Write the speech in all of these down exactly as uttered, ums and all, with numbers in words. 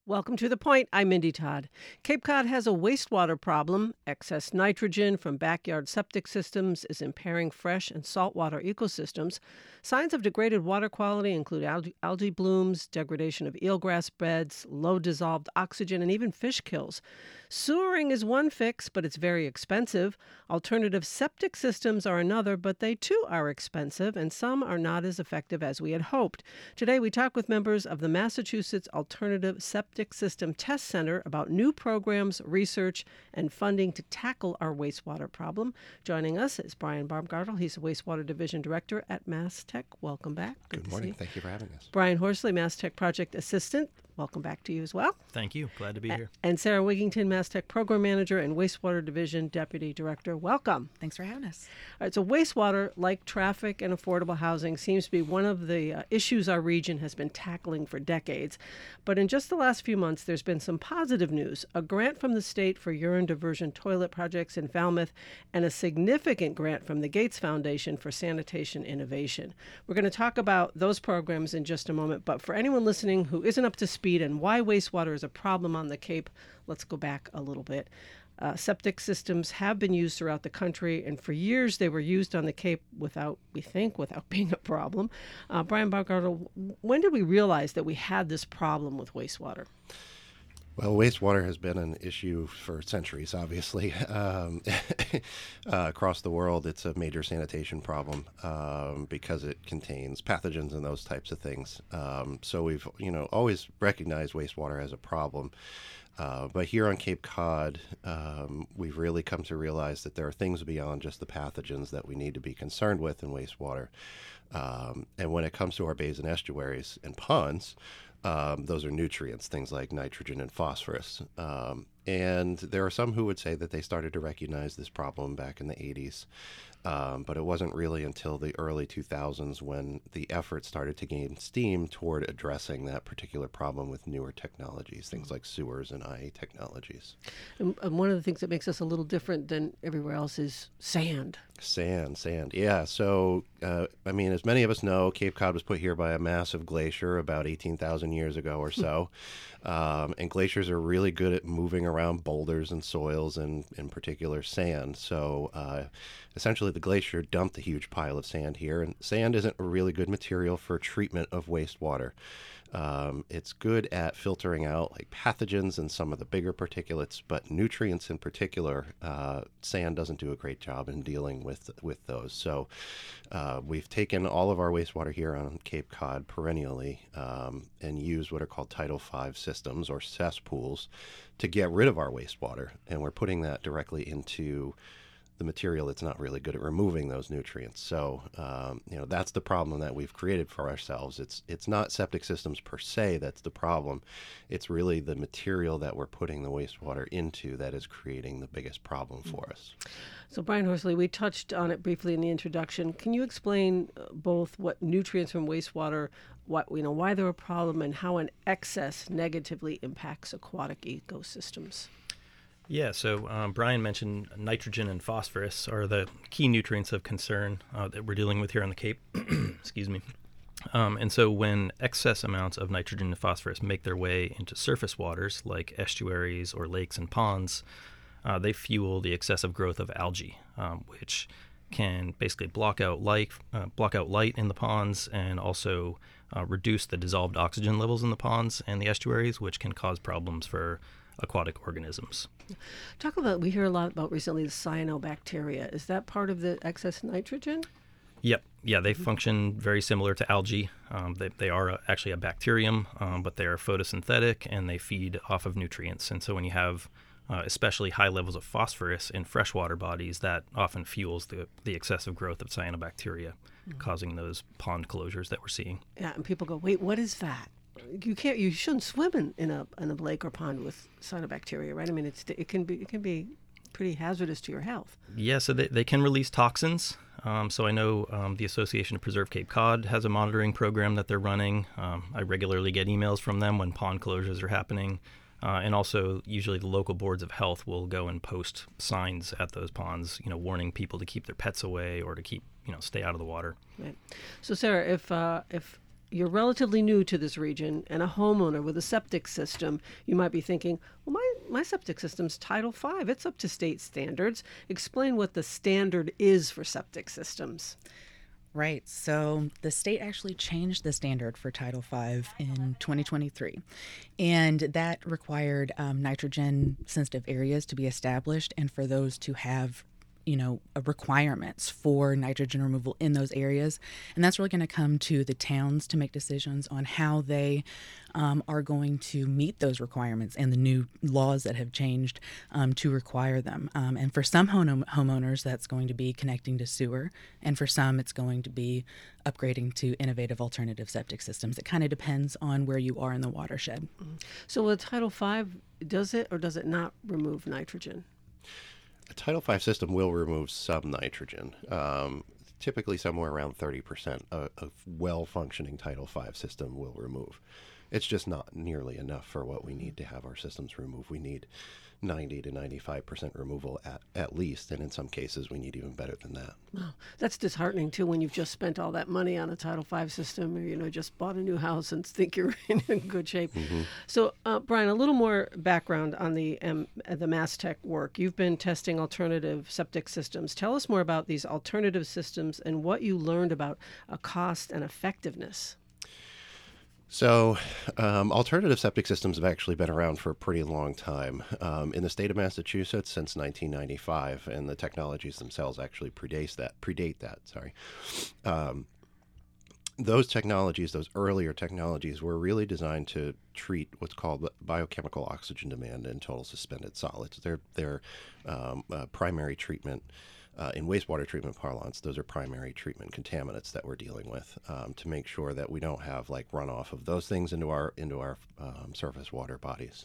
Welcome to The Point. I'm Mindy Todd. Cape Cod has a wastewater problem. Excess nitrogen from backyard septic systems is impairing fresh and saltwater ecosystems. Signs of degraded water quality include algae, algae blooms, degradation of eelgrass beds, low dissolved oxygen, and even fish kills. Sewering is one fix, but it's very expensive. Alternative septic systems are another, but they too are expensive, and some are not as effective as we had hoped. Today, we talk with members of the Massachusetts Alternative Septic System Test Center about new programs, research, and funding to tackle our wastewater problem. Joining us is Brian Baumgartel. He's the Wastewater Division Director at MassTech. Welcome back. Good, Good morning. Thank you for having us. Brian Horsley, MassTech Project Assistant. Welcome back to you as well. Thank you. Glad to be here. And Sarah Wigington, MassTech Program Manager and Wastewater Division Deputy Director. Welcome. Thanks for having us. All right, so wastewater, like traffic and affordable housing, seems to be one of the uh, issues our region has been tackling for decades. But in just the last few months, there's been some positive news. A grant from the state for urine diversion toilet projects in Falmouth and a significant grant from the Gates Foundation for sanitation innovation. We're going to talk about those programs in just a moment. But for anyone listening who isn't up to speed and why wastewater is a problem on the Cape, let's go back a little bit. Uh, septic systems have been used throughout the country, and for years they were used on the Cape without, we think, without being a problem. Uh, Brian Baumgartel, when did we realize that we had this problem with wastewater? Well, wastewater has been an issue for centuries, obviously. Um, uh, across the world, it's a major sanitation problem um, because it contains pathogens and those types of things. Um, so we've, you know, always recognized wastewater as a problem. Uh, but here on Cape Cod, um, we've really come to realize that there are things beyond just the pathogens that we need to be concerned with in wastewater. Um, and when it comes to our bays and estuaries and ponds, Um, those are nutrients, things like nitrogen and phosphorus. Um, and there are some who would say that they started to recognize this problem back in the eighties. Um, but it wasn't really until the early two thousands when the effort started to gain steam toward addressing that particular problem with newer technologies, things like sewers and I A technologies. And, and one of the things that makes us a little different than everywhere else is sand. Sand, sand. Yeah. So, uh, I mean, as many of us know, Cape Cod was put here by a massive glacier about eighteen thousand years ago or so. um, and glaciers are really good at moving around boulders and soils and, in particular, sand. So, uh, essentially, the glacier dumped a huge pile of sand here. And sand isn't a really good material for treatment of wastewater. Um, it's good at filtering out like pathogens and some of the bigger particulates, but nutrients in particular, uh, sand doesn't do a great job in dealing with with those. So uh, we've taken all of our wastewater here on Cape Cod perennially um, and used what are called Title five systems or cesspools to get rid of our wastewater. And we're putting that directly into the material that's not really good at removing those nutrients. So, um, you know, that's the problem that we've created for ourselves. It's it's not septic systems per se that's the problem. It's really the material that we're putting the wastewater into that is creating the biggest problem for us. So, Brian Horsley, we touched on it briefly in the introduction. Can you explain both what nutrients from wastewater, what you know, why they're a problem, and how an excess negatively impacts aquatic ecosystems? Yeah, so um, Brian mentioned nitrogen and phosphorus are the key nutrients of concern uh, that we're dealing with here on the Cape. Excuse me. Um, and so when excess amounts of nitrogen and phosphorus make their way into surface waters like estuaries or lakes and ponds, uh, they fuel the excessive growth of algae, um, which can basically block out light, uh, block out light in the ponds and also uh, reduce the dissolved oxygen levels in the ponds and the estuaries, which can cause problems for aquatic organisms. Talk about, we hear a lot about recently the cyanobacteria. Is that part of the excess nitrogen? Yep. Yeah, they function very similar to algae. Um, they, they are a, actually a bacterium, um, but they are photosynthetic and they feed off of nutrients. And so when you have uh, especially high levels of phosphorus in freshwater bodies, that often fuels the, the excessive growth of cyanobacteria, mm-hmm. causing those pond closures that we're seeing. Yeah, and people go, wait, what is that? You can't. You shouldn't swim in, in a in a lake or pond with cyanobacteria, right? I mean, it's it can be it can be pretty hazardous to your health. Yeah, so they they can release toxins. Um, so I know um, the Association to Preserve Cape Cod has a monitoring program that they're running. Um, I regularly get emails from them when pond closures are happening, uh, and also usually the local boards of health will go and post signs at those ponds, you know, warning people to keep their pets away or to keep you know stay out of the water. Right. So Sarah, if uh, if you're relatively new to this region and a homeowner with a septic system, you might be thinking, well, my, my septic system's Title five. It's up to state standards. Explain what the standard is for septic systems. Right. So the state actually changed the standard for Title five in twenty twenty-three. And that required um, nitrogen sensitive areas to be established and for those to have you know, requirements for nitrogen removal in those areas. And that's really going to come to the towns to make decisions on how they um, are going to meet those requirements and the new laws that have changed um, to require them. Um, and for some home- homeowners, that's going to be connecting to sewer. And for some, it's going to be upgrading to innovative alternative septic systems. It kind of depends on where you are in the watershed. So with Title five, does it or does it not remove nitrogen? A Title five system will remove some nitrogen, um, typically somewhere around thirty percent of a well-functioning Title five system will remove. It's just not nearly enough for what we need to have our systems remove. We need ninety to ninety-five percent removal at, at least, and in some cases we need even better than that. Wow. That's disheartening, too, when you've just spent all that money on a Title five system or, you know, just bought a new house and think you're in good shape. Mm-hmm. So, uh, Brian, a little more background on the um, the MassTech work. You've been testing alternative septic systems. Tell us more about these alternative systems and what you learned about uh, cost and effectiveness. So, um, alternative septic systems have actually been around for a pretty long time um, in the state of Massachusetts since nineteen ninety-five, and the technologies themselves actually predate that. Predate that, sorry. Um, those technologies, those earlier technologies, were really designed to treat what's called biochemical oxygen demand in total suspended solids. They're they're um, uh, primary treatment. Uh, in wastewater treatment parlance, those are primary treatment contaminants that we're dealing with um, to make sure that we don't have like runoff of those things into our into our um, surface water bodies.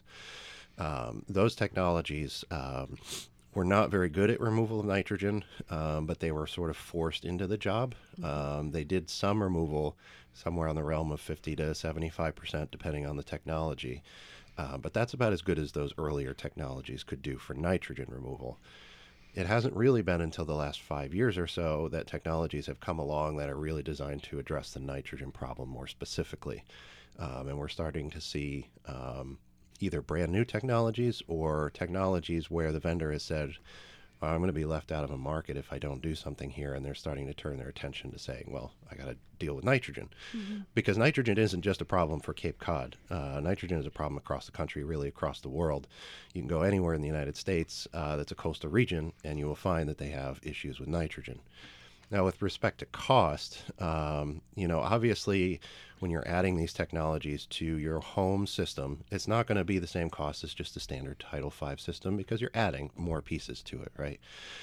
Um, those technologies um, were not very good at removal of nitrogen, um, but they were sort of forced into the job. Um, they did some removal, somewhere on the realm of fifty to seventy-five percent, depending on the technology. Uh, but that's about as good as those earlier technologies could do for nitrogen removal. It hasn't really been until the last five years or so that technologies have come along that are really designed to address the nitrogen problem more specifically. Um, and we're starting to see um, either brand new technologies or technologies where the vendor has said, well, I'm going to be left out of a market if I don't do something here. And they're starting to turn their attention to saying, well, I got to deal with nitrogen. Mm-hmm. Because nitrogen isn't just a problem for Cape Cod. Uh, nitrogen is a problem across the country, really across the world. You can go anywhere in the United States uh, that's a coastal region, and you will find that they have issues with nitrogen. Now, with respect to cost, um, you know, obviously, when you're adding these technologies to your home system, it's not going to be the same cost as just a standard Title five system because you're adding more pieces to it, right?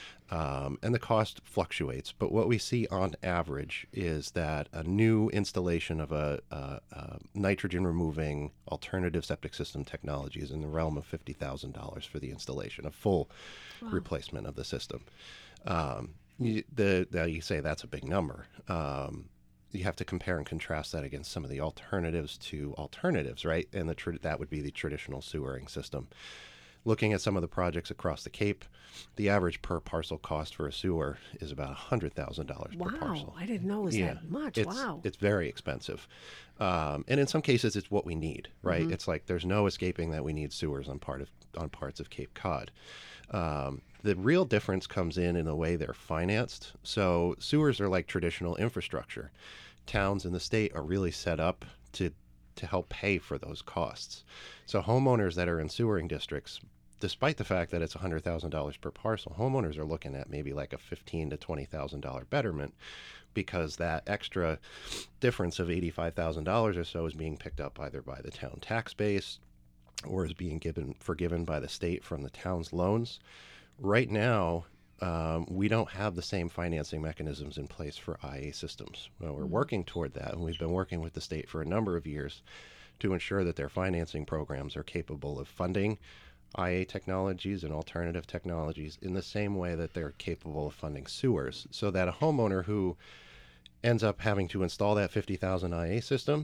Um, and the cost fluctuates. But what we see on average is that a new installation of a, a, a nitrogen-removing alternative septic system technology is in the realm of fifty thousand dollars for the installation, a full wow. replacement of the system. Um, You, the, the, you say that's a big number. Um, you have to compare and contrast that against some of the alternatives to alternatives, right? And the tra- that would be the traditional sewering system. Looking at some of the projects across the Cape, the average per parcel cost for a sewer is about one hundred thousand dollars wow, per parcel. I didn't know it was yeah, that much. It's, wow. It's very expensive. Um, and in some cases, it's what we need, right? Mm-hmm. It's like there's no escaping that we need sewers on part of on parts of Cape Cod. Um, the real difference comes in in the way they're financed. So sewers are like traditional infrastructure. Towns in the state are really set up to to help pay for those costs. So homeowners that are in sewering districts, despite the fact that it's one hundred thousand dollars per parcel, homeowners are looking at maybe like a fifteen thousand to twenty thousand dollars betterment because that extra difference of eighty-five thousand dollars or so is being picked up either by the town tax base or is being given forgiven by the state from the town's loans. Right now, um, we don't have the same financing mechanisms in place for I A systems. Well, we're working toward that, and we've been working with the state for a number of years to ensure that their financing programs are capable of funding I A technologies and alternative technologies in the same way that they're capable of funding sewers, so that a homeowner who ends up having to install that fifty thousand I A system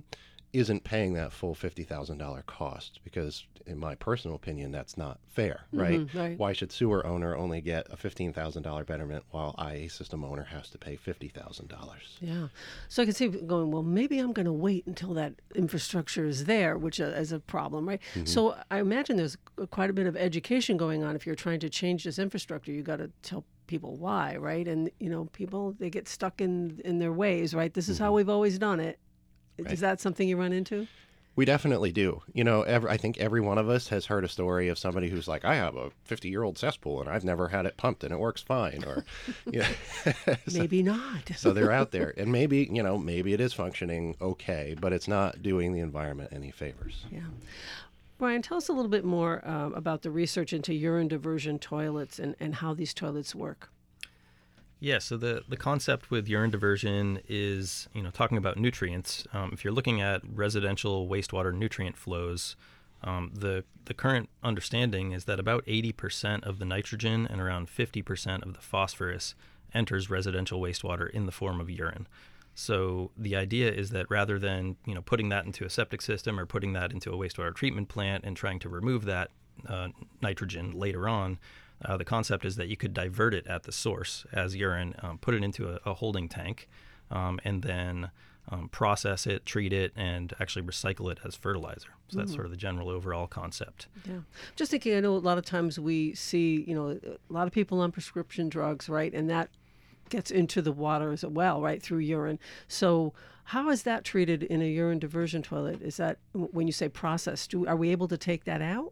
isn't paying that full fifty thousand dollars cost, because in my personal opinion, that's not fair, right? Mm-hmm, right. Why should sewer owner only get a fifteen thousand dollars betterment while I A system owner has to pay fifty thousand dollars? Yeah. So I can see going, well, maybe I'm going to wait until that infrastructure is there, which is a problem, right? Mm-hmm. So I imagine there's quite a bit of education going on. If you're trying to change this infrastructure, you got to tell people why, right? And, you know, people, they get stuck in, in their ways, right? This is mm-hmm. how we've always done it. Right. Is that something you run into? We definitely do. You know, every, I think every one of us has heard a story of somebody who's like, I have a fifty-year-old cesspool and I've never had it pumped and it works fine. Or, you know, so, maybe not. So they're out there. And maybe, you know, maybe it is functioning okay, but it's not doing the environment any favors. Yeah. Brian, tell us a little bit more um, about the research into urine diversion toilets and, and how these toilets work. Yeah, so the, the concept with urine diversion is, you know, talking about nutrients. Um, if you're looking at residential wastewater nutrient flows, um, the the current understanding is that about eighty percent of the nitrogen and around fifty percent of the phosphorus enters residential wastewater in the form of urine. So the idea is that rather than, you know, putting that into a septic system or putting that into a wastewater treatment plant and trying to remove that uh, nitrogen later on, Uh, the concept is that you could divert it at the source as urine, um, put it into a, a holding tank, um, and then um, process it, treat it, and actually recycle it as fertilizer. So that's mm. sort of the general overall concept. Yeah. Just thinking, I know a lot of times we see, you know, a lot of people on prescription drugs, right? And that gets into the water as well, right, through urine. So how is that treated in a urine diversion toilet? Is that, when you say process, do, are we able to take that out?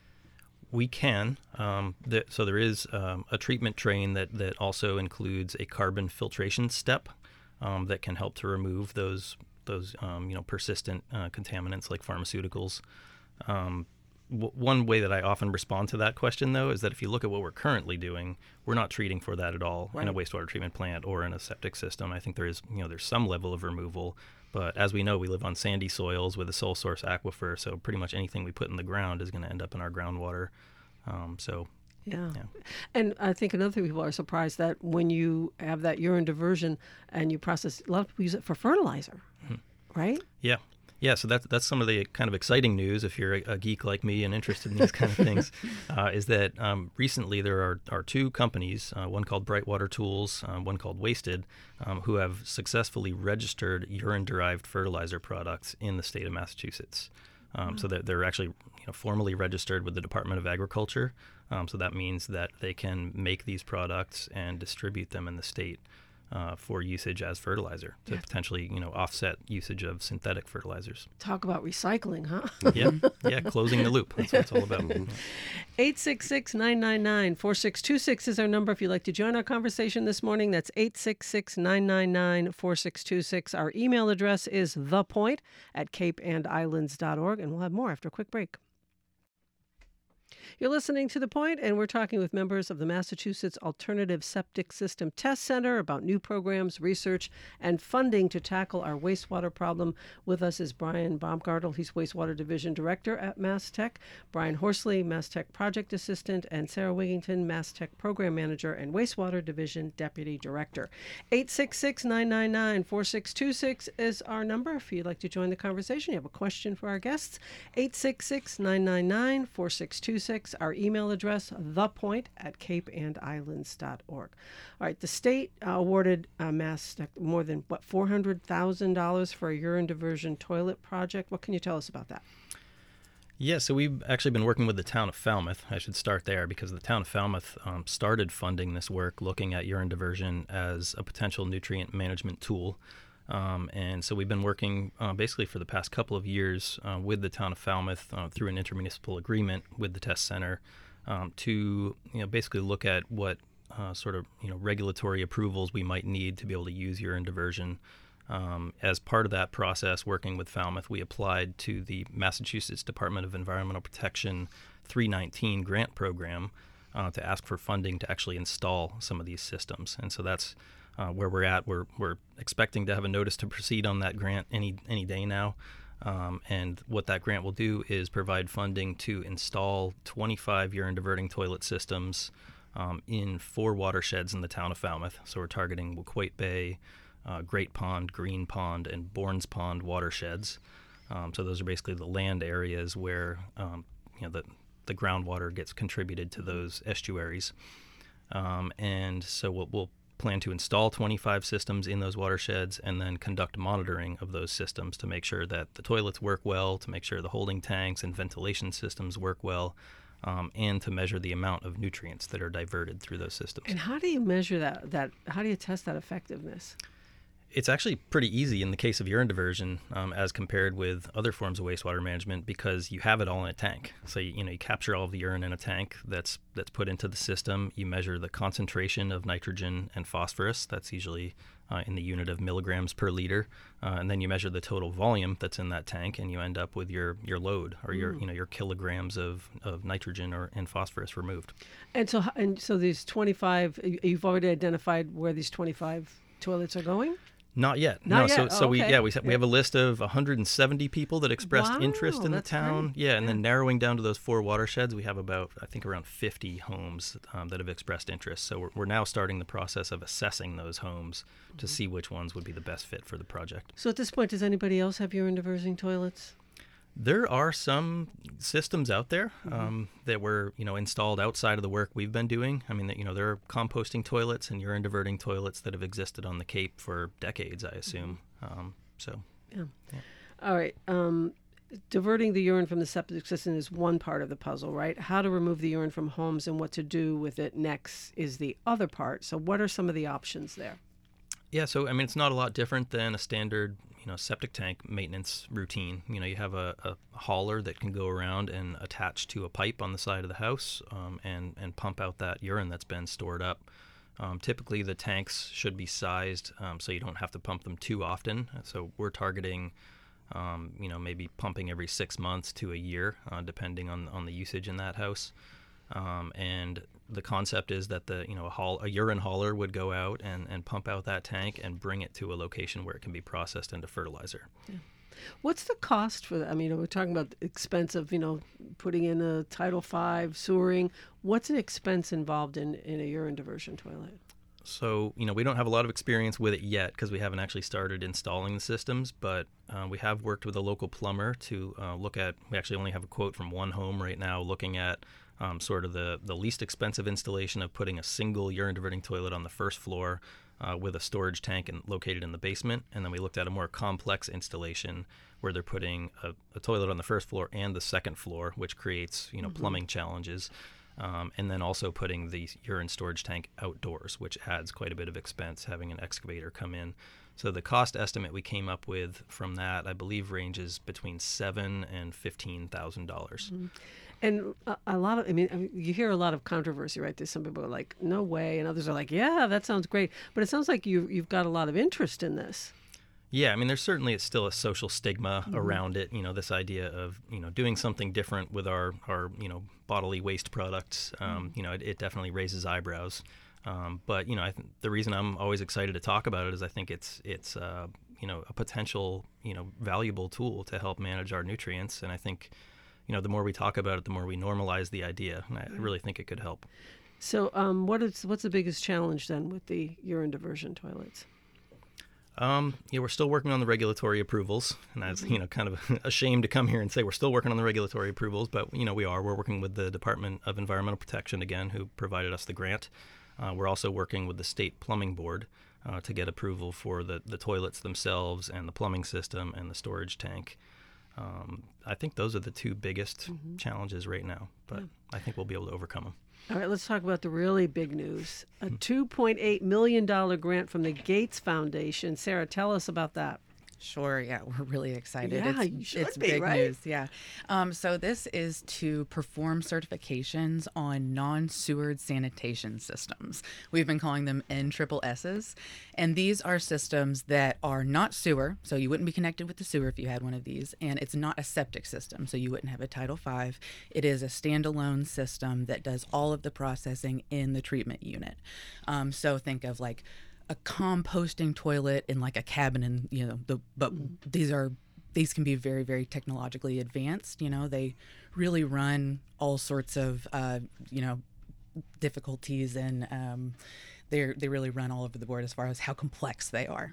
We can. Um, th- so there is um, a treatment train that, that also includes a carbon filtration step um, that can help to remove those those um, you know persistent uh, contaminants like pharmaceuticals. Um, w- one way that I often respond to that question, though, is that if you look at what we're currently doing, we're not treating for that at all right. in a wastewater treatment plant or in a septic system. I think there is you know there's some level of removal. But as we know, we live on sandy soils with a sole source aquifer, so pretty much anything we put in the ground is going to end up in our groundwater. Um, so, yeah. yeah. And I think another people are surprised that when you have that urine diversion and you process, a lot of people use it for fertilizer, mm-hmm. right? Yeah. Yeah, so that's that's some of the kind of exciting news if you're a, a geek like me and interested in these kind of things, uh, is that um, recently there are, are two companies, uh, one called Brightwater Tools, um, one called Wasted, um, who have successfully registered urine-derived fertilizer products in the state of Massachusetts. Um, wow. So they're, they're actually you know, formally registered with the Department of Agriculture. Um, so that means that they can make these products and distribute them in the state. Uh, for usage as fertilizer to yeah. potentially, you know, offset usage of synthetic fertilizers. Talk about recycling, huh? yeah, yeah, closing the loop. That's what it's all about. eight six six, nine nine nine, four six two six is our number if you'd like to join our conversation this morning. That's eight six six, nine nine nine, four six two six. Our email address is thepoint at cape and islands dot org, and we'll have more after a quick break. You're listening to The Point, and we're talking with members of the Massachusetts Alternative Septic System Test Center about new programs, research, and funding to tackle our wastewater problem. With us is Brian Baumgartel. He's Wastewater Division Director at MassTech. Brian Horsley, MassTech Project Assistant, and Sarah Wigington, MassTech Program Manager and Wastewater Division Deputy Director. eight six six, nine nine nine, four six two six is our number if you'd like to join the conversation. You have a question for our guests. eight six six, nine nine nine, four six two six. Our email address, thepoint at cape and islands dot org. All right, the state uh, awarded uh, MassTech more than, what, four hundred thousand dollars for a urine diversion toilet project. What can you tell us about that? Yeah, so we've actually been working with the town of Falmouth. I should start there because the town of Falmouth um, started funding this work looking at urine diversion as a potential nutrient management tool. Um, and so we've been working uh, basically for the past couple of years uh, with the town of Falmouth uh, through an intermunicipal agreement with the test center um, to you know basically look at what uh, sort of you know regulatory approvals we might need to be able to use urine diversion. Um, as part of that process, working with Falmouth, we applied to the Massachusetts Department of Environmental Protection three nineteen grant program uh, to ask for funding to actually install some of these systems. And so that's Uh, where we're at. We're we're expecting to have a notice to proceed on that grant any any day now, um, and what that grant will do is provide funding to install twenty-five urine diverting toilet systems um, in four watersheds in the town of Falmouth. So we're targeting Waquoit Bay, uh, Great Pond, Green Pond, and Bournes Pond watersheds. Um, so those are basically the land areas where um, you know the the groundwater gets contributed to those estuaries. Um, and so we'll, we'll plan to install twenty-five systems in those watersheds and then conduct monitoring of those systems to make sure that the toilets work well, to make sure the holding tanks and ventilation systems work well, um, and to measure the amount of nutrients that are diverted through those systems. And how do you measure that? That how do you test that effectiveness? It's actually pretty easy in the case of urine diversion um, as compared with other forms of wastewater management because you have it all in a tank. So you, you know you capture all of the urine in a tank that's that's put into the system. You measure the concentration of nitrogen and phosphorus. That's usually uh, in the unit of milligrams per liter, uh, and then you measure the total volume that's in that tank, and you end up with your, your load or your mm. you know your kilograms of, of nitrogen or and phosphorus removed. And so and so these twenty-five, you've already identified where these twenty-five toilets are going? Not yet. Not no, yet. so Oh, so we okay. yeah we we have a list of one hundred seventy people that expressed Wow, interest in the that's town. great. Yeah, and Yeah. then narrowing down to those four watersheds, we have about I think around fifty homes um, that have expressed interest. So we're, we're now starting the process of assessing those homes Mm-hmm. to see which ones would be the best fit for the project. So at this point, does anybody else have urine diversion toilets? There are some systems out there Mm-hmm. um, that were, you know, installed outside of the work we've been doing. I mean, that you know, there are composting toilets and urine diverting toilets that have existed on the Cape for decades, I assume. Um, so, Yeah. All right. Um, diverting the urine from the septic system is one part of the puzzle, right? How to remove the urine from homes and what to do with it next is the other part. So what are some of the options there? yeah. So, I mean, it's not a lot different than a standard, you know, septic tank maintenance routine. You know, you have a, a hauler that can go around and attach to a pipe on the side of the house um, and, and pump out that urine that's been stored up. Um, typically, the tanks should be sized um, so you don't have to pump them too often. So we're targeting, um, you know, maybe pumping every six months to a year, uh, depending on on the usage in that house. Um, and the concept is that the you know a, haul, a urine hauler would go out and, and pump out that tank and bring it to a location where it can be processed into fertilizer. Yeah. What's the cost for that? I mean, we're talking about the expense of, you know, putting in a Title five sewering. What's an expense involved in, in a urine diversion toilet? So, you know, we don't have a lot of experience with it yet because we haven't actually started installing the systems, but uh, we have worked with a local plumber to uh, look at, we actually only have a quote from one home right now looking at um, sort of the, the least expensive installation of putting a single urine diverting toilet on the first floor uh, with a storage tank and located in the basement. And then we looked at a more complex installation where they're putting a, a toilet on the first floor and the second floor, which creates, you know, mm-hmm. plumbing challenges. Um, and then also putting the urine storage tank outdoors, which adds quite a bit of expense, having an excavator come in. So the cost estimate we came up with from that, I believe, ranges between seven and fifteen thousand dollars. Mm-hmm. And a, a lot of, I mean, I mean, you hear a lot of controversy, right? There's some people are like, no way, and others are like, yeah, that sounds great. But it sounds like you you've got a lot of interest in this. Yeah, I mean, there's certainly it's still a social stigma mm-hmm. around it. You know, this idea of you know doing something different with our our you know bodily waste products. Um, mm-hmm. You know, it, it definitely raises eyebrows. Um, but you know, I th- the reason I'm always excited to talk about it is I think it's it's uh, you know a potential you know valuable tool to help manage our nutrients, and I think you know the more we talk about it, the more we normalize the idea. And I really think it could help. So, um, what is what's the biggest challenge then with the urine diversion toilets? Um, yeah, we're still working on the regulatory approvals, and I was, you know, kind of ashamed to come here and say we're still working on the regulatory approvals, but you know, we are. We're working with the Department of Environmental Protection again, who provided us the grant. Uh, we're also working with the State Plumbing Board uh, to get approval for the, the toilets themselves and the plumbing system and the storage tank. Um, I think those are the two biggest mm-hmm. challenges right now, but yeah. I think we'll be able to overcome them. All right, let's talk about the really big news. A two point eight million dollars grant from the Gates Foundation. Sarah, tell us about that. Sure, yeah, we're really excited. Yeah, it's, you should it's be, big right? news, yeah. Um, so this is to perform certifications on non-sewered sanitation systems. We've been calling them N triple S's, and these are systems that are not sewer, so you wouldn't be connected with the sewer if you had one of these, and it's not a septic system, so you wouldn't have a Title five. It is a standalone system that does all of the processing in the treatment unit. Um, so think of like a composting toilet in like a cabin, and you know the but these are these can be very very technologically advanced. You know, they really run all sorts of uh, you know difficulties, and um, they they really run all over the board as far as how complex they are.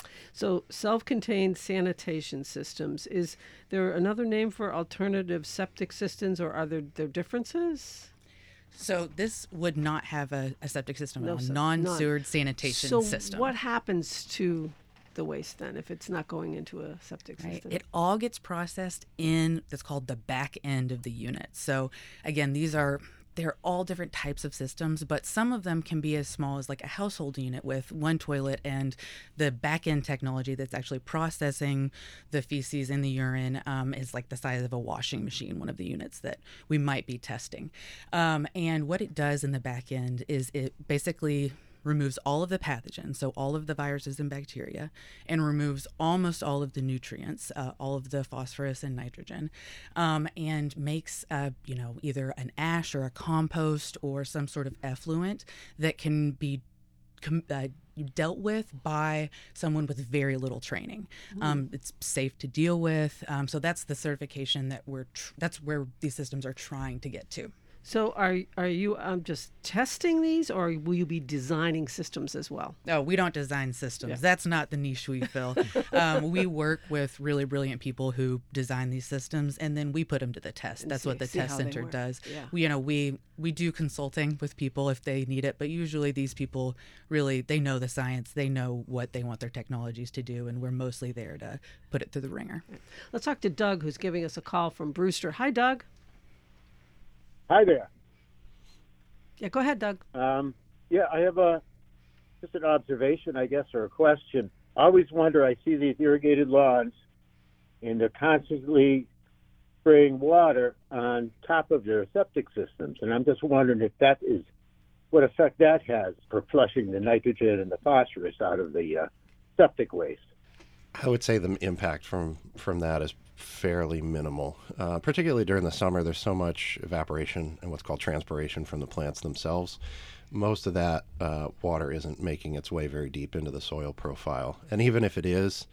So self-contained sanitation systems, is there another name for alternative septic systems, or are there, there differences? So this would not have a, a septic system, No, a sir, non-sewered none. sanitation So system. what happens to the waste then if it's not going into a septic Right. system? It all gets processed in that's called the back end of the unit. So again, these are they're all different types of systems, but some of them can be as small as like a household unit with one toilet, and the back end technology that's actually processing the feces and the urine um, is like the size of a washing machine, one of the units that we might be testing. Um, and what it does in the back end is it basically removes all of the pathogens, so all of the viruses and bacteria, and removes almost all of the nutrients, uh, all of the phosphorus and nitrogen, um, and makes, uh, you know, either an ash or a compost or some sort of effluent that can be com- uh, dealt with by someone with very little training. Mm. Um, it's safe to deal with. Um, so that's the certification that we're, tr- that's where these systems are trying to get to. So are are you um, just testing these, or will you be designing systems as well? No, we don't design systems. Yeah. That's not the niche we fill. um, we work with really brilliant people who design these systems, and then we put them to the test. And That's see, what the test center does. Yeah. We, you know, we we do consulting with people if they need it, but usually these people really they know the science. They know what they want their technologies to do, and we're mostly there to put it through the ringer. Let's talk to Doug, who's giving us a call from Brewster. Hi, Doug. Hi there. Yeah, go ahead, Doug. Um, yeah, I have a just an observation, I guess, or a question. I always wonder, I see these irrigated lawns, and they're constantly spraying water on top of their septic systems, and I'm just wondering if that is, what effect that has for flushing the nitrogen and the phosphorus out of the uh, septic waste. I would say the impact from, from that is fairly minimal, uh, particularly during the summer. There's so much evaporation and what's called transpiration from the plants themselves. Most of that uh, water isn't making its way very deep into the soil profile. And even if it is,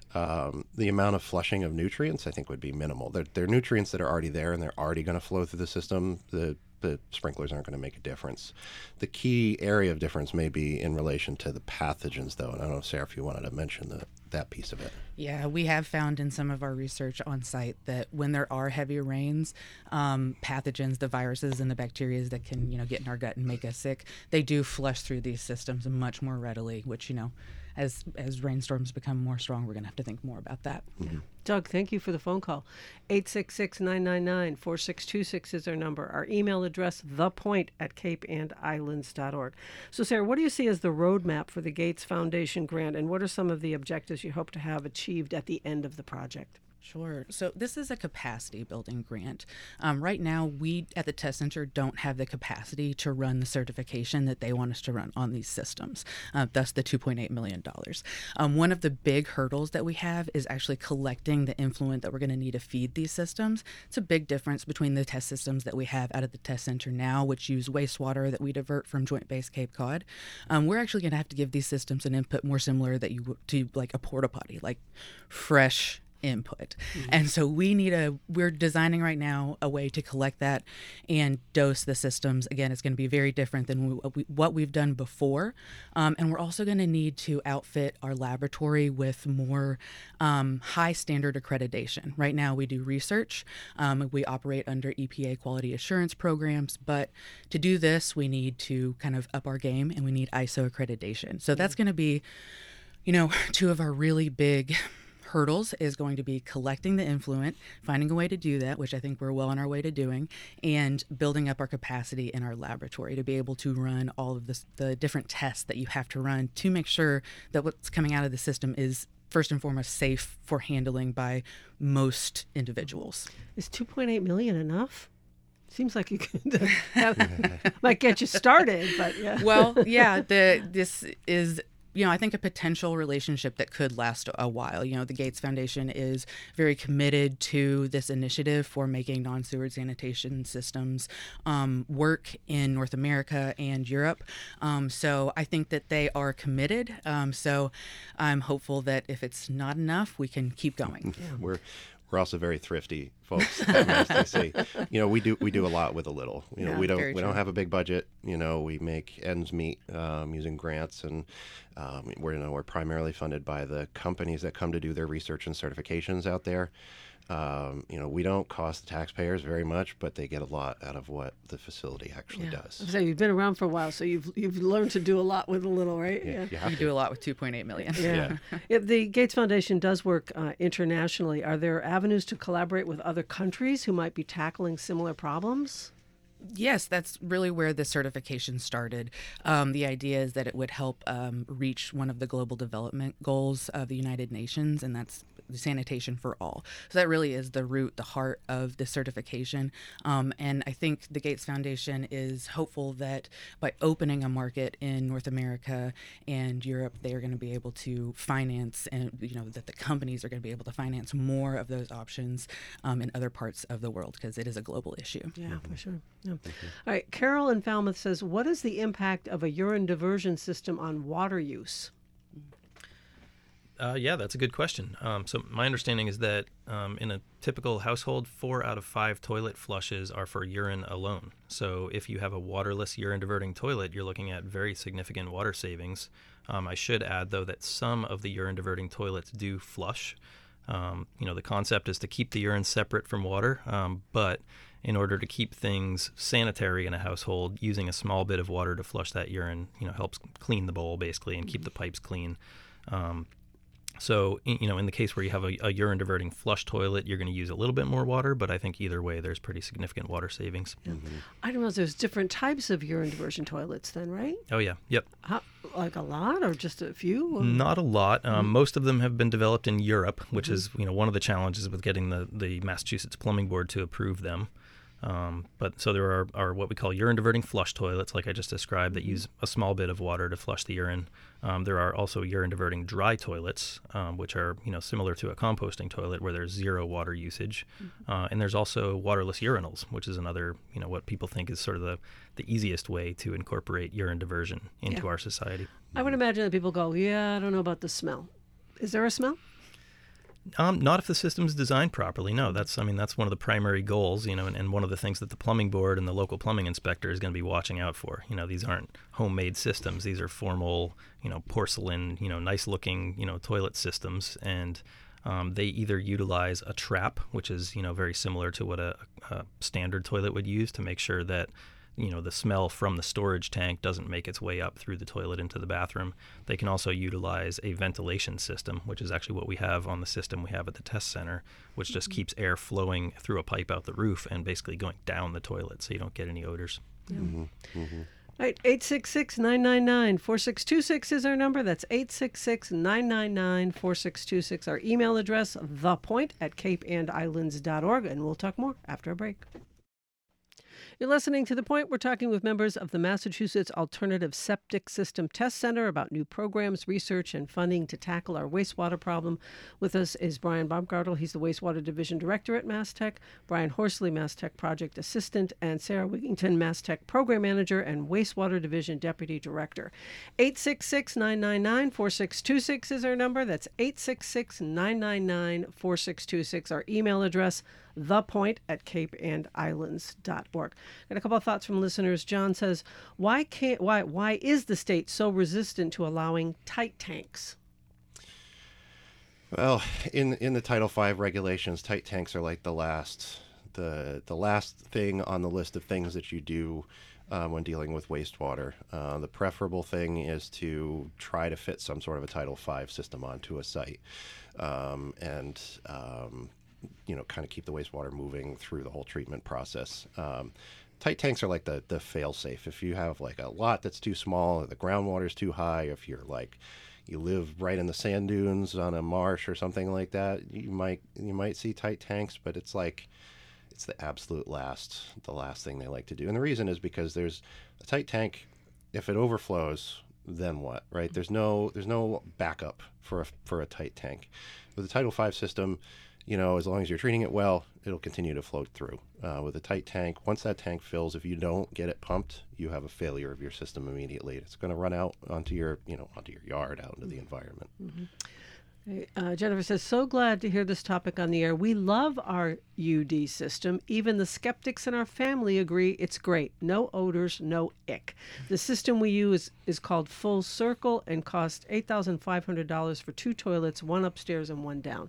um, the amount of flushing of nutrients, I think, would be minimal. They're, they're nutrients that are already there, and they're already going to flow through the system. The the sprinklers aren't going to make a difference. The key area of difference may be in relation to the pathogens, though. And I don't know, Sarah, if you wanted to mention the, that piece of it. Yeah, we have found in some of our research on site that when there are heavy rains, um, pathogens, the viruses and the bacteria that can, you know, get in our gut and make us sick, they do flush through these systems much more readily, which, you know, as as rainstorms become more strong, we're going to have to think more about that. Mm-hmm. Doug, thank you for the phone call. eight six six, nine nine nine, four six two six is our number. Our email address, thepoint at cape and islands dot org. So, Sarah, what do you see as the roadmap for the Gates Foundation grant, and what are some of the objectives you hope to have achieved at the end of the project? Sure. So this is a capacity building grant. Um, right now, we at the test center don't have the capacity to run the certification that they want us to run on these systems, uh, thus the two point eight million dollars. Um, one of the big hurdles that we have is actually collecting the influent that we're going to need to feed these systems. It's a big difference between the test systems that we have out at the test center now, which use wastewater that we divert from Joint Base Cape Cod. Um, we're actually going to have to give these systems an input more similar that you would to like a porta potty, like fresh input. Mm-hmm. And so we need a, we're designing right now a way to collect that and dose the systems. Again, it's going to be very different than we, what we've done before. Um, and we're also going to need to outfit our laboratory with more um, high standard accreditation. Right now we do research. Um, we operate under E P A quality assurance programs, but to do this, we need to kind of up our game and we need I S O accreditation. So that's going to be, you know, two of our really big hurdles is going to be collecting the influent, finding a way to do that, which I think we're well on our way to doing, and building up our capacity in our laboratory to be able to run all of this, the different tests that you have to run to make sure that what's coming out of the system is first and foremost safe for handling by most individuals. Is two point eight million enough? Seems like you could have, might get you started, but yeah. Well, yeah, the this is you know, I think a potential relationship that could last a while. You know, the Gates Foundation is very committed to this initiative for making non-sewered sanitation systems um, work in North America and Europe. Um, so I think that they are committed. Um, so I'm hopeful that if it's not enough, we can keep going. Yeah. We're we're also very thrifty folks at Mass D C. You know, we do we do a lot with a little. You know, Yeah, we don't very we true. don't have a big budget. You know, we make ends meet um, using grants, and um, we're you know we're primarily funded by the companies that come to do their research and certifications out there. Um, you know, we don't cost the taxpayers very much, but they get a lot out of what the facility actually does. So you've been around for a while, so you've you've learned to do a lot with a little, right? Yeah, you have We to. do a lot with two point eight million. Yeah. If the Gates Foundation does work uh, internationally, are there avenues to collaborate with other countries who might be tackling similar problems? Yes, that's really where the certification started. Um, the idea is that it would help um, reach one of the global development goals of the United Nations, and that's sanitation for all. So that really is the root, the heart of the certification. Um, and I think the Gates Foundation is hopeful that by opening a market in North America and Europe, they are going to be able to finance, and you know that the companies are going to be able to finance more of those options um, in other parts of the world, because it is a global issue. Yeah, for sure. Yeah. All right. Carol in Falmouth says, what is the impact of a urine diversion system on water use? Uh, yeah, that's a good question. Um, so my understanding is that um, in a typical household, four out of five toilet flushes are for urine alone. So if you have a waterless urine diverting toilet, you're looking at very significant water savings. Um, I should add, though, that some of the urine diverting toilets do flush. Um, you know, the concept is to keep the urine separate from water, um, but in order to keep things sanitary in a household, using a small bit of water to flush that urine, you know, helps clean the bowl basically and keep the pipes clean. Um, So, you know, in the case where you have a, a urine diverting flush toilet, you're going to use a little bit more water, but I think either way, there's pretty significant water savings. Mm-hmm. I don't know. There's different types of urine diversion toilets then, right? Oh, yeah. Yep. How, like a lot or just a few? Or- Not a lot. Um, most of them have been developed in Europe, which is, you know, one of the challenges with getting the, the Massachusetts Plumbing Board to approve them. Um, but so there are, are what we call urine diverting flush toilets, like I just described, that use a small bit of water to flush the urine. Um, there are also urine diverting dry toilets, um, which are you know similar to a composting toilet where there's zero water usage. Mm-hmm. Uh, and there's also waterless urinals, which is another you know what people think is sort of the, the easiest way to incorporate urine diversion into Yeah. our society. I would imagine that people go, yeah, I don't know about the smell. Is there a smell? Um, not if the system's designed properly. No, that's I mean that's one of the primary goals, you know, and, and one of the things that the plumbing board and the local plumbing inspector is going to be watching out for. You know, these aren't homemade systems; these are formal, you know, porcelain, you know, nice-looking, you know, toilet systems, and um, they either utilize a trap, which is you know very similar to what a, a standard toilet would use to make sure that you know the smell from the storage tank doesn't make its way up through the toilet into the bathroom. They can also utilize a ventilation system, which is actually what we have on the system we have at the test center, which just keeps air flowing through a pipe out the roof and basically going down the toilet so you don't get any odors. Mm-hmm. Mm-hmm. All right, eight six six, nine nine nine, four six two six is our number. That's eight six six, nine nine nine, four six two six. Our email address, thepoint at cape and islands dot org, and we'll talk more after a break. You're listening to The Point. We're talking with members of the Massachusetts Alternative Septic System Test Center about new programs, research, and funding to tackle our wastewater problem. With us is Brian Baumgartel. He's the Wastewater Division Director at MassTech, Brian Horsley, MassTech Project Assistant, and Sarah Wigington, MassTech Program Manager and Wastewater Division Deputy Director. eight six six, nine nine nine, four six two six is our number. That's eight six six, nine nine nine, four six two six. Our email address, thepoint at cape and islands dot org. Got a couple of thoughts from listeners. John says, why can't why why is the state so resistant to allowing tight tanks? Well, in in the Title five regulations, tight tanks are like the last the the last thing on the list of things that you do uh, when dealing with wastewater. Uh, the preferable thing is to try to fit some sort of a Title five system onto a site, um, and um, you know, kind of keep the wastewater moving through the whole treatment process. Um, tight tanks are like the, the fail-safe. If you have like a lot that's too small, or the groundwater's too high, if you're like, you live right in the sand dunes on a marsh or something like that, you might you might see tight tanks, but it's like, it's the absolute last, the last thing they like to do. And the reason is because there's a tight tank, if it overflows, then what, right? There's no there's no backup for a, for a tight tank. With the Title five system, you know, as long as you're treating it well, it'll continue to float through. Uh, with a tight tank, once that tank fills, if you don't get it pumped, you have a failure of your system immediately. It's going to run out onto your, you know, onto your yard, out into the environment. Mm-hmm. Uh, Jennifer says, so glad to hear this topic on the air. We love our U D system. Even the skeptics in our family agree it's great. No odors, no ick. The system we use is called Full Circle and costs eight thousand five hundred dollars for two toilets, one upstairs and one down.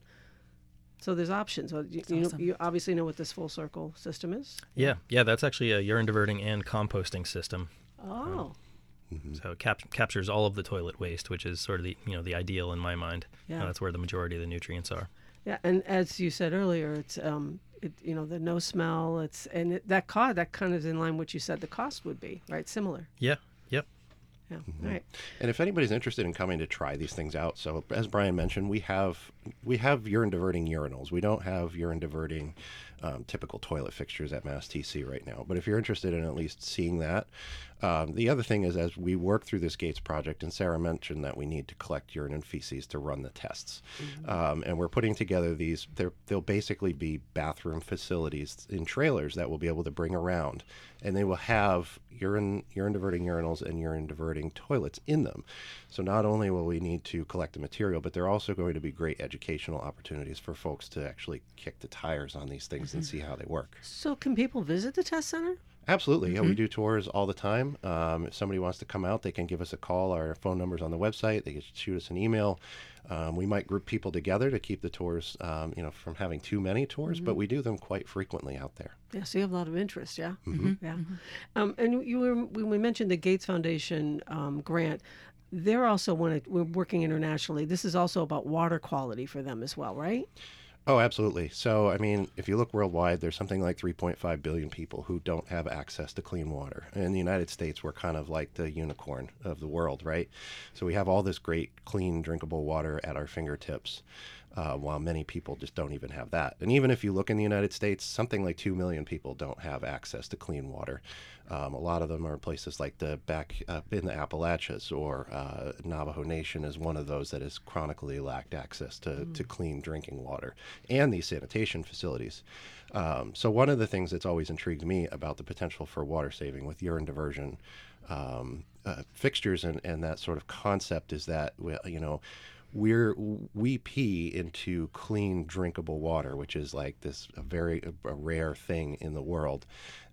So there's options. So you, you, awesome. you obviously know what this Full Circle system is? Yeah, yeah, that's actually a urine diverting and composting system. Oh. Um, So it cap- captures all of the toilet waste, which is sort of the you know the ideal in my mind. Yeah. Uh, that's where the majority of the nutrients are. Yeah, and as you said earlier, it's um, it, you know, the no smell. It's and it, that cost that kind of is in line with what you said the cost would be, right? Similar. Yeah. Yep. Yeah. All right. And if anybody's interested in coming to try these things out, so as Brian mentioned, we have we have urine diverting urinals. We don't have urine diverting um, typical toilet fixtures at Mass T C right now. But if you're interested in at least seeing that, um, the other thing is as we work through this Gates project, and Sarah mentioned that we need to collect urine and feces to run the tests, mm-hmm. um, and we're putting together these. They'll basically be bathroom facilities in trailers that we'll be able to bring around, and they will have urine urine diverting urinals and urine diverting toilets in them. So not only will we need to collect the material, but they're also going to be great educational opportunities for folks to actually kick the tires on these things mm-hmm. and see how they work. So can people visit the test center? Absolutely. Mm-hmm. Yeah, we do tours all the time. Um, if somebody wants to come out, they can give us a call. Our phone number's on the website. They can shoot us an email. Um, we might group people together to keep the tours, um, you know, from having too many tours, mm-hmm. but we do them quite frequently out there. Yeah, so you have a lot of interest, yeah? Mm-hmm. Yeah. Mm-hmm. Um, and you were, when we mentioned the Gates Foundation um, grant, they're also, one of, we're working internationally. This is also about water quality for them as well, right? Oh, absolutely. So, I mean, if you look worldwide, there's something like three point five billion people who don't have access to clean water. And in the United States, we're kind of like the unicorn of the world, right? So we have all this great, clean, drinkable water at our fingertips, uh, while many people just don't even have that. And even if you look in the United States, something like two million people don't have access to clean water. Um, a lot of them are places like the back uh, in the Appalachians, or uh, Navajo Nation is one of those that has chronically lacked access to, mm. to clean drinking water and these sanitation facilities. Um, so one of the things that's always intrigued me about the potential for water saving with urine diversion um, uh, fixtures and, and that sort of concept is that, you know, we're we pee into clean drinkable water, which is like this a very a, a rare thing in the world.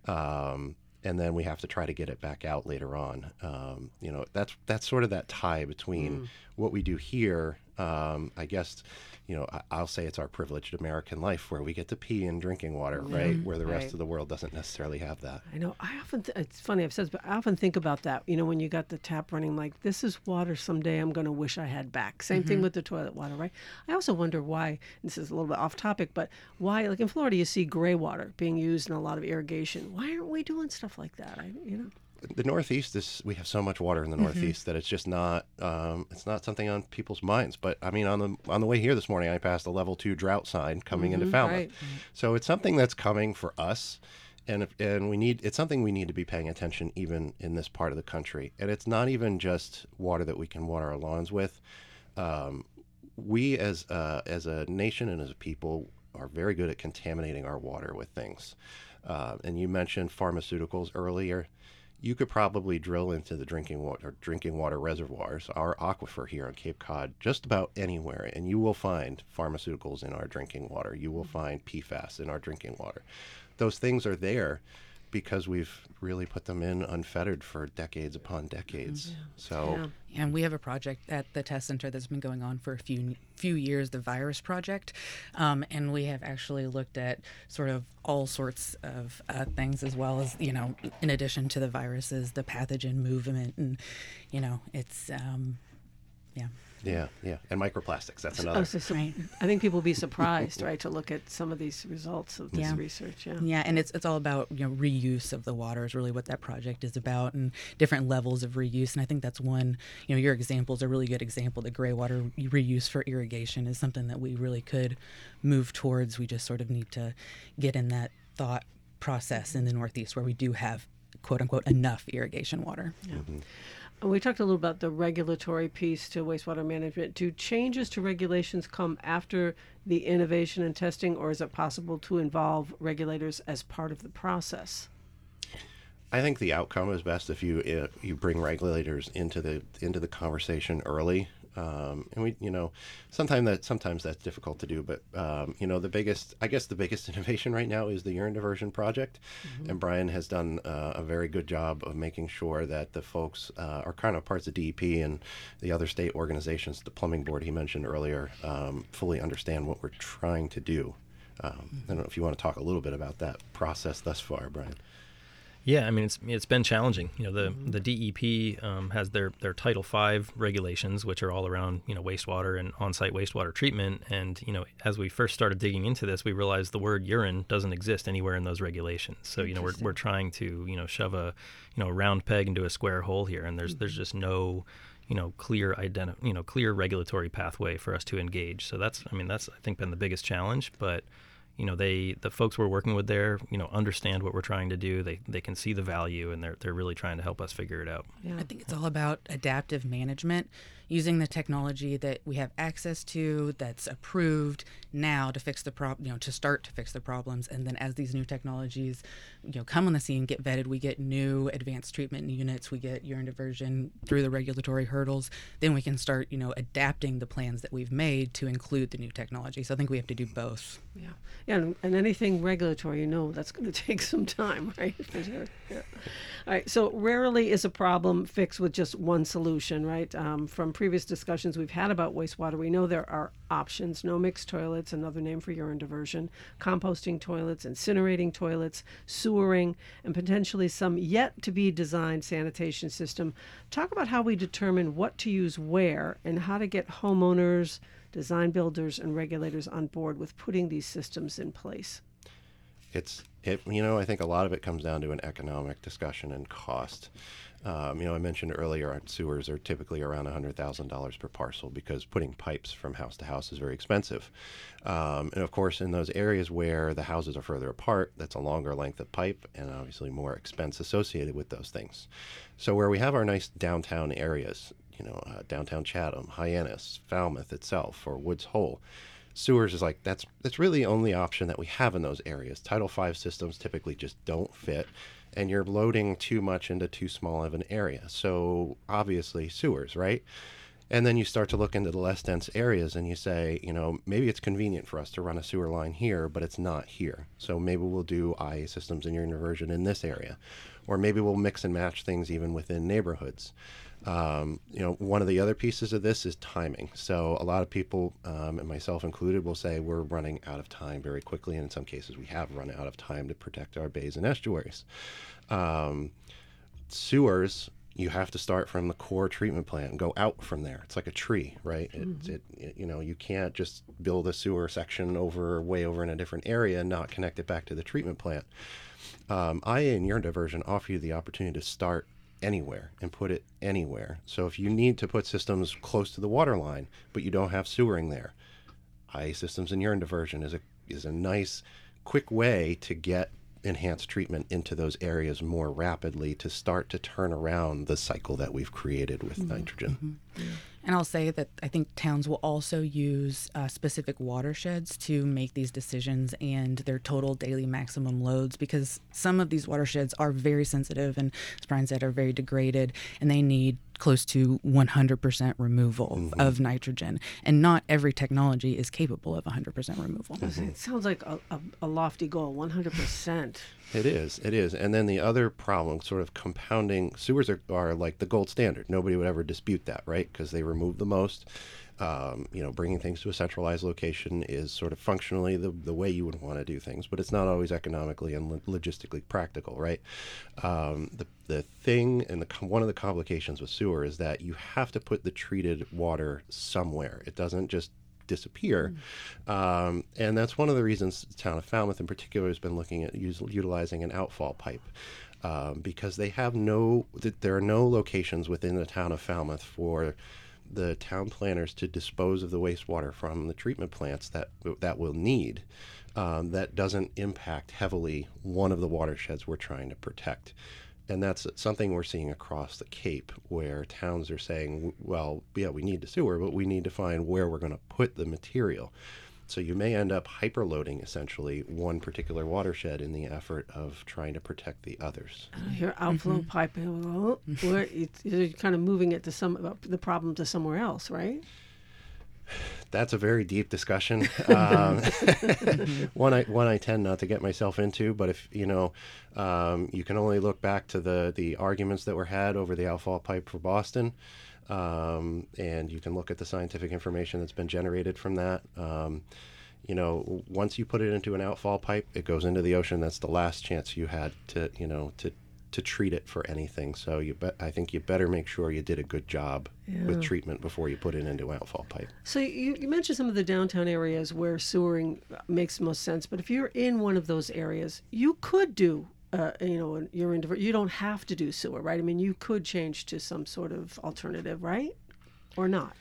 Um, and then we have to try to get it back out later on. Um, you know, that's that's sort of that tie between mm. what we do here. Um, I guess, you know, I, I'll say it's our privileged American life where we get to pee in drinking water, mm. right? Where the rest right. of the world doesn't necessarily have that. I know. I often, th- it's funny I've said this, but I often think about that. You know, when you got the tap running, like, this is water someday I'm going to wish I had back. Same mm-hmm. thing with the toilet water, right? I also wonder why, this is a little bit off topic, but why, like in Florida, you see gray water being used in a lot of irrigation. Why aren't we doing stuff like that? I, you know. The Northeast is, we have so much water in the Northeast mm-hmm. that it's just not, um, it's not something on people's minds. But I mean, on the on the way here this morning, I passed a level two drought sign coming mm-hmm, into Falmouth. Right. So it's something that's coming for us, and if, and we need, it's something we need to be paying attention even in this part of the country. And it's not even just water that we can water our lawns with. Um, we as uh, as a nation and as a people are very good at contaminating our water with things. Uh, and you mentioned pharmaceuticals earlier. You could probably drill into the drinking water drinking water reservoirs, our aquifer here on Cape Cod, just about anywhere, and you will find pharmaceuticals in our drinking water. You will find P FAS in our drinking water. Those things are there because we've really put them in unfettered for decades upon decades. Mm-hmm. So, yeah. And we have a project at the test center that's been going on for a few few years, the Virus Project, um, and we have actually looked at sort of all sorts of uh, things, as well as, you know, in addition to the viruses, the pathogen movement, and you know, it's um, yeah. Yeah, yeah, and microplastics. That's another. Oh, so, so, right. I think people will be surprised, right, to look at some of these results of this yeah. research. Yeah, yeah, and it's it's all about, you know, reuse of the water is really what that project is about, and different levels of reuse. And I think that's one. You know, your example is a really good example. The gray water reuse for irrigation is something that we really could move towards. We just sort of need to get in that thought process in the Northeast where we do have, quote unquote, enough irrigation water. Yeah. Mm-hmm. We talked a little about the regulatory piece to wastewater management. Do changes to regulations come after the innovation and testing, or is it possible to involve regulators as part of the process? I think the outcome is best if you if you bring regulators into the into the conversation early. Um, and we, you know, sometimes that sometimes that's difficult to do. But um, you know, the biggest, I guess, the biggest innovation right now is the urine diversion project, mm-hmm. and Brian has done uh, a very good job of making sure that the folks uh, are kind of parts of D E P and the other state organizations, the plumbing board he mentioned earlier, um, fully understand what we're trying to do. Um, mm-hmm. I don't know if you want to talk a little bit about that process thus far, Brian. Yeah, I mean, it's it's been challenging. You know, the the D E P um, has their, their Title five regulations, which are all around, you know, wastewater and on-site wastewater treatment. And, you know, as we first started digging into this, we realized the word urine doesn't exist anywhere in those regulations. So, you know, we're we're trying to, you know, shove a, you know, a round peg into a square hole here, and there's mm-hmm. there's just no, you know, clear identi- you know, clear regulatory pathway for us to engage. So that's, I mean, that's I think been the biggest challenge, but. You know, they the folks we're working with there, you know, understand what we're trying to do. They they can see the value, and they're they're really trying to help us figure it out. Yeah. I think it's all about adaptive management, using the technology that we have access to, that's approved now to fix the problem, you know, to start to fix the problems, and then as these new technologies, you know, come on the scene, get vetted, we get new advanced treatment units, we get urine diversion through the regulatory hurdles, then we can start, you know, adapting the plans that we've made to include the new technology. So I think we have to do both. Yeah. Yeah, and, and anything regulatory, you know, that's going to take some time, right? For sure. Yeah. All right. So rarely is a problem fixed with just one solution, right? Um, from previous discussions we've had about wastewater, we know there are options: no mixed toilets, another name for urine diversion, composting toilets, incinerating toilets, sewering, and potentially some yet to be designed sanitation system. Talk about how we determine what to use where and how to get homeowners, design builders, and regulators on board with putting these systems in place. It's, it, you know, I think a lot of it comes down to an economic discussion and cost. Um, you know, I mentioned earlier, our sewers are typically around one hundred thousand dollars per parcel because putting pipes from house to house is very expensive. Um, and of course, in those areas where the houses are further apart, that's a longer length of pipe and obviously more expense associated with those things. So where we have our nice downtown areas, you know, uh, downtown Chatham, Hyannis, Falmouth itself, or Woods Hole, sewers is like, that's that's really the only option that we have in those areas. Title five systems typically just don't fit, and you're loading too much into too small of an area. So obviously sewers, right? And then you start to look into the less dense areas and you say, you know, maybe it's convenient for us to run a sewer line here, but it's not here. So maybe we'll do I A systems and urine diversion in this area. Or maybe we'll mix and match things even within neighborhoods. Um, you know, one of the other pieces of this is timing. So a lot of people, um, and myself included, will say we're running out of time very quickly, and in some cases we have run out of time to protect our bays and estuaries. Um, sewers, you have to start from the core treatment plant and go out from there. It's like a tree, right? Mm-hmm. It, it, it, you know, you can't just build a sewer section over way over in a different area and not connect it back to the treatment plant. Um, I A and urine diversion offer you the opportunity to start anywhere and put it anywhere. So if you need to put systems close to the water line, but you don't have sewering there, I A systems and urine diversion is a is a nice, quick way to get enhanced treatment into those areas more rapidly to start to turn around the cycle that we've created with mm-hmm. nitrogen. Mm-hmm. Yeah. And I'll say that I think towns will also use uh, specific watersheds to make these decisions and their total daily maximum loads, because some of these watersheds are very sensitive and, as Brian said, are very degraded, and they need close to one hundred percent removal mm-hmm. of nitrogen. And not every technology is capable of one hundred percent removal. Mm-hmm. It sounds like a, a, a lofty goal, one hundred percent. It is, it is. And then the other problem, sort of compounding, sewers are, are like the gold standard. Nobody would ever dispute that, right? Because they remove the most. Um, you know, bringing things to a centralized location is sort of functionally the, the way you would want to do things, but it's not always economically and lo- logistically practical, right? Um, the the thing and the one of the complications with sewer is that you have to put the treated water somewhere. It doesn't just disappear. Mm. Um, and that's one of the reasons the town of Falmouth in particular has been looking at us- utilizing an outfall pipe. Um, because they have no, there are no locations within the town of Falmouth for the town planners to dispose of the wastewater from the treatment plants that that will need, um, that doesn't impact heavily one of the watersheds we're trying to protect. And that's something we're seeing across the Cape, where towns are saying, well, yeah, we need the sewer, but we need to find where we're going to put the material. So you may end up hyperloading essentially one particular watershed in the effort of trying to protect the others. Your outflow mm-hmm. pipe, well, where it's, you're kind of moving it to some the problem to somewhere else, right? That's a very deep discussion. Um, one I one I tend not to get myself into. But if you know, um, you can only look back to the the arguments that were had over the outfall pipe for Boston, um, and you can look at the scientific information that's been generated from that. Um, you know, once you put it into an outfall pipe, it goes into the ocean. That's the last chance you had to you know to. to treat it for anything. So you be- I think you better make sure you did a good job yeah. with treatment before you put it into outfall pipe. So you, you mentioned some of the downtown areas where sewering makes most sense, but if you're in one of those areas, you could do, uh, you know, you're in, you don't have to do sewer, right? I mean, you could change to some sort of alternative, right? Or not?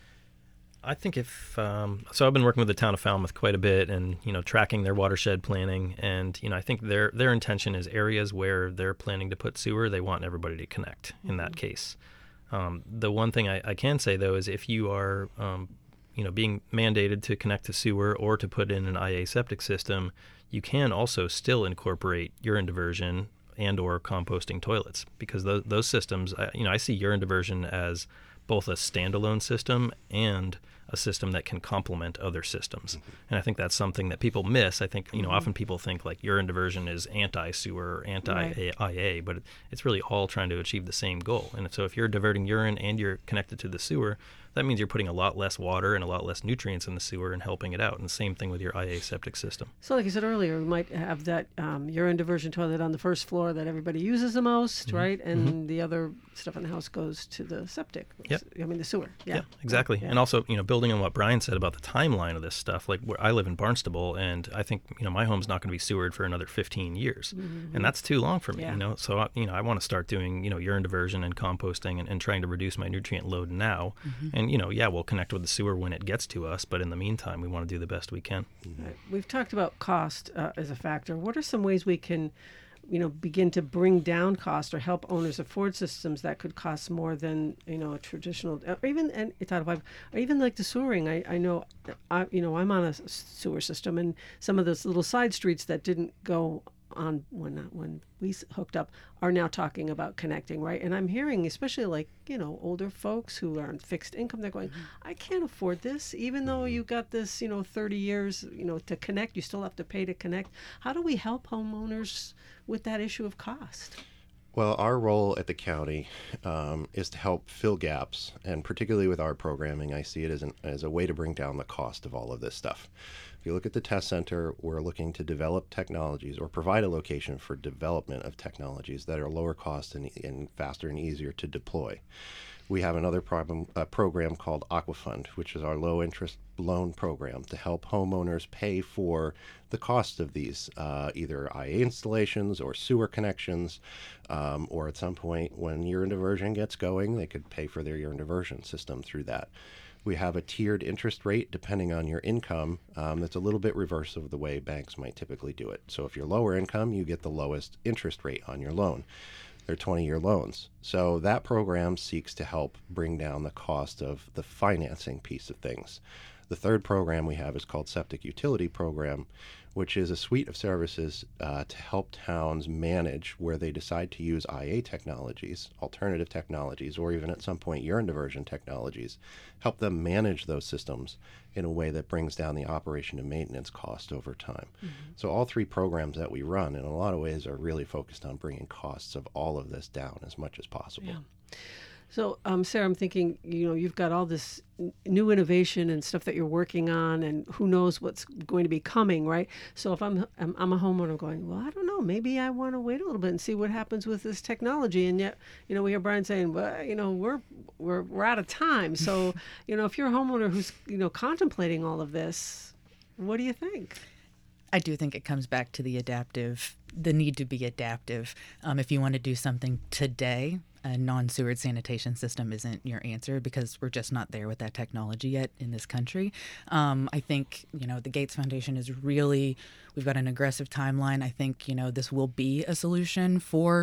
I think if um, so, I've been working with the town of Falmouth quite a bit, and you know, tracking their watershed planning, and you know, I think their their intention is areas where they're planning to put sewer, they want everybody to connect. In that case, um, the one thing I, I can say though is if you are, um, you know, being mandated to connect to sewer or to put in an I A septic system, you can also still incorporate urine diversion and or composting toilets, because those those systems, you know, I see urine diversion as both a standalone system and a system that can complement other systems. Mm-hmm. And I think that's something that people miss. I think, you know, mm-hmm. often people think like urine diversion is anti-sewer or anti-I A, right. but it's really all trying to achieve the same goal. And so if you're diverting urine and you're connected to the sewer, that means you're putting a lot less water and a lot less nutrients in the sewer and helping it out. And the same thing with your I A septic system. So like I said earlier, we might have that um, urine diversion toilet on the first floor that everybody uses the most, mm-hmm. right? And mm-hmm. the other stuff in the house goes to the septic. Yep. I mean, the sewer. Yeah, yeah exactly. Yeah. And also, you know, building on what Brian said about the timeline of this stuff, like where I live in Barnstable, and I think, you know, my home's not going to be sewered for another fifteen years. Mm-hmm. And that's too long for me, yeah. you know? So, you know, I want to start doing, you know, urine diversion and composting and, and trying to reduce my nutrient load now. Mm-hmm. And, you know, yeah, we'll connect with the sewer when it gets to us, but in the meantime, we want to do the best we can. Right. We've talked about cost uh, as a factor. What are some ways we can, you know, begin to bring down cost or help owners afford systems that could cost more than, you know, a traditional, or even and Title Five, or even like the sewering? I, I know, I you know, I'm on a sewer system, and some of those little side streets that didn't go on when when we hooked up are now talking about connecting, right? And I'm hearing, especially like, you know, older folks who are on fixed income, they're going, mm-hmm. I can't afford this, even though you got this, you know, thirty years, you know, to connect, you still have to pay to connect. How do we help homeowners with that issue of cost? Well, our role at the county um, is to help fill gaps, and particularly with our programming, I see it as, an, as a way to bring down the cost of all of this stuff. If you look at the test center, we're looking to develop technologies or provide a location for development of technologies that are lower cost and, and faster and easier to deploy. We have another problem, uh, program called Aquafund, which is our low-interest loan program to help homeowners pay for the cost of these, uh, either I A installations or sewer connections, um, or at some point when urine diversion gets going, they could pay for their urine diversion system through that. We have a tiered interest rate depending on your income um, that's a little bit reverse of the way banks might typically do it. So if you're lower income, you get the lowest interest rate on your loan. They're twenty-year loans. So that program seeks to help bring down the cost of the financing piece of things. The third program we have is called Septic Utility Program, which is a suite of services uh, to help towns manage where they decide to use I A technologies, alternative technologies, or even at some point urine diversion technologies, help them manage those systems in a way that brings down the operation and maintenance cost over time. Mm-hmm. So all three programs that we run in a lot of ways are really focused on bringing costs of all of this down as much as possible. Yeah. So, um, Sarah, I'm thinking, you know, you've got all this n- new innovation and stuff that you're working on, and who knows what's going to be coming, right? So if I'm I'm, I'm a homeowner going, well, I don't know, maybe I want to wait a little bit and see what happens with this technology. And yet, you know, we hear Brian saying, well, you know, we're we're we're out of time. So, you know, if you're a homeowner who's, you know, contemplating all of this, what do you think? I do think it comes back to the adaptive, the need to be adaptive. Um, if you want to do something today, a non-sewered sanitation system isn't your answer because we're just not there with that technology yet in this country. Um, I think, you know, the Gates Foundation is really, we've got an aggressive timeline. I think, you know, this will be a solution for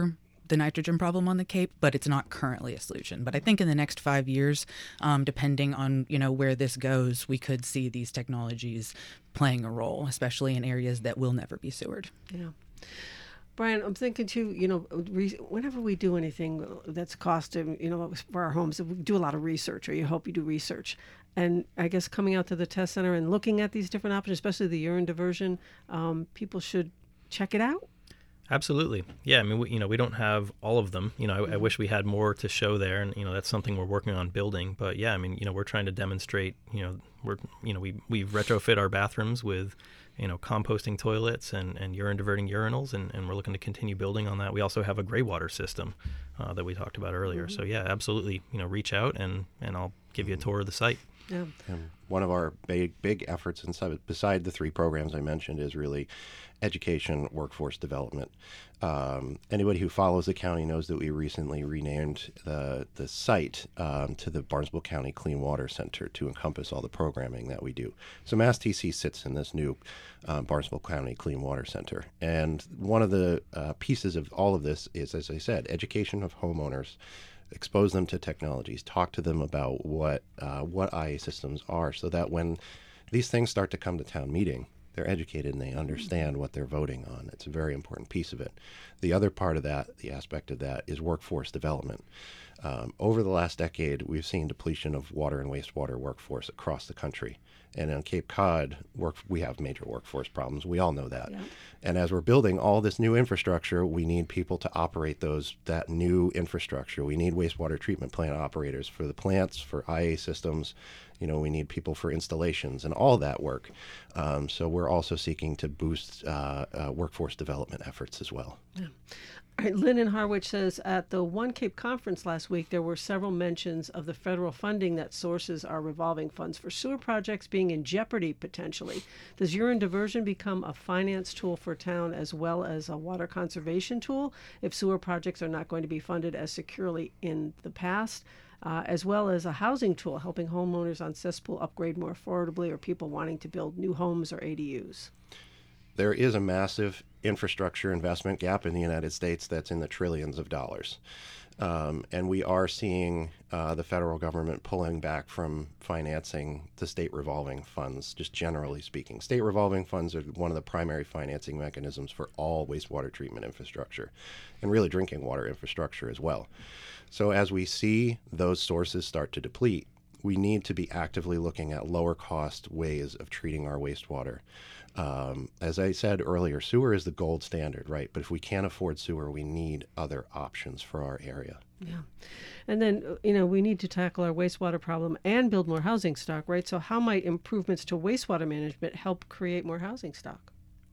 the nitrogen problem on the Cape, but it's not currently a solution. But I think in the next five years, um, depending on, you know, where this goes, we could see these technologies playing a role, especially in areas that will never be sewered. Yeah. Brian, I'm thinking too, you know, re- whenever we do anything that's costing, you know, for our homes, we do a lot of research, or you hope you do research. And I guess coming out to the test center and looking at these different options, especially the urine diversion, um, people should check it out. Absolutely. Yeah. I mean, we, you know, we don't have all of them. You know, I, Mm-hmm. I wish we had more to show there, and you know, that's something we're working on building. But yeah, I mean, you know, we're trying to demonstrate. You know, we're you know we we've retrofit our bathrooms with, you know, composting toilets and, and urine diverting urinals, and, and we're looking to continue building on that. We also have a gray water system uh, that we talked about earlier. Mm-hmm. So yeah, absolutely. You know, reach out and and I'll give you a tour of the site. Yeah. And one of our big, big efforts inside, beside the three programs I mentioned, is really education, workforce development. Um, anybody who follows the county knows that we recently renamed the the site um, to the Barnstable County Clean Water Center to encompass all the programming that we do. So Mass T C sits in this new uh, Barnstable County Clean Water Center. And one of the uh, pieces of all of this is, as I said, education of homeowners. Expose them to technologies, talk to them about what uh, what I A systems are, so that when these things start to come to town meeting, they're educated and they understand what they're voting on. It's a very important piece of it. The other part of that, the aspect of that, is workforce development. Um, over the last decade, we've seen depletion of water and wastewater workforce across the country. And on Cape Cod, work, we have major workforce problems. We all know that. Yeah. And as we're building all this new infrastructure, we need people to operate those that new infrastructure. We need wastewater treatment plant operators for the plants, for I A systems. You know, we need people for installations and all that work. Um, so we're also seeking to boost uh, uh, workforce development efforts as well. Yeah. All right, Lynn in Harwich says, at the One Cape conference last week, there were several mentions of the federal funding that sources our revolving funds for sewer projects being in jeopardy potentially. Does urine diversion become a finance tool for town as well as a water conservation tool if sewer projects are not going to be funded as securely in the past, uh, as well as a housing tool helping homeowners on cesspool upgrade more affordably, or people wanting to build new homes or A D Us? There is a massive infrastructure investment gap in the United States that's in the trillions of dollars. Um, and we are seeing uh, the federal government pulling back from financing the state revolving funds, just generally speaking. State revolving funds are one of the primary financing mechanisms for all wastewater treatment infrastructure and really drinking water infrastructure as well. So as we see those sources start to deplete, we need to be actively looking at lower cost ways of treating our wastewater. Um, as I said earlier, sewer is the gold standard, right? But if we can't afford sewer, we need other options for our area. Yeah. And then, you know, we need to tackle our wastewater problem and build more housing stock, right? So how might improvements to wastewater management help create more housing stock?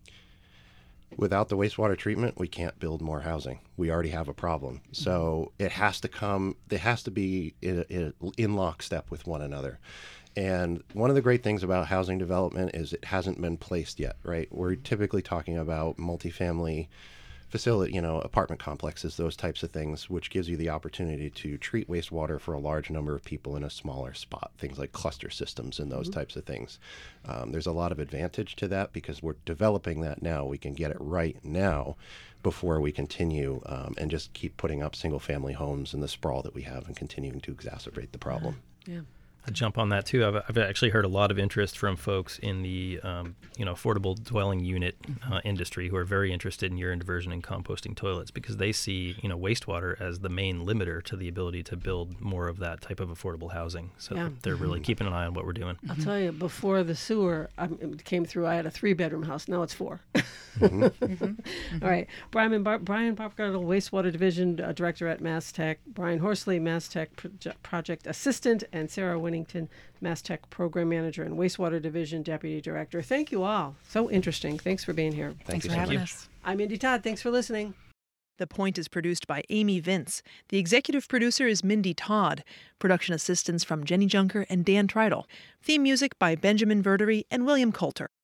Without the wastewater treatment, we can't build more housing. We already have a problem. So it has to come, it has to be in, in, in lockstep with one another. And one of the great things about housing development is it hasn't been placed yet, right? We're typically talking about multifamily facility, you know, apartment complexes, those types of things, which gives you the opportunity to treat wastewater for a large number of people in a smaller spot, things like cluster systems and those mm-hmm. types of things. Um, there's a lot of advantage to that because we're developing that now. We can get it right now before we continue um, and just keep putting up single family homes in the sprawl that we have and continuing to exacerbate the problem. Yeah. I'll jump on that too. I've, I've actually heard a lot of interest from folks in the um, you know affordable dwelling unit uh, industry who are very interested in urine diversion and composting toilets because they see you know wastewater as the main limiter to the ability to build more of that type of affordable housing. So yeah. they're really keeping an eye on what we're doing. I'll tell you, before the sewer um, it came through, I had a three-bedroom house. Now it's four. mm-hmm. Mm-hmm. All right, Brian Bar- Brian Barbagallo, Wastewater Division uh, Director at Mass Tech, Brian Horsley, Mass Tech Pro- Project Assistant, and Sarah Winnington, Mass Tech Program Manager and Wastewater Division Deputy Director. Thank you all. So interesting. Thanks for being here. Thank Thanks you for so having much. us. I'm Indy Todd. Thanks for listening. The Point is produced by Amy Vince. The executive producer is Mindy Todd. Production assistants from Jenny Junker and Dan Treidel. Theme music by Benjamin Verdery and William Coulter.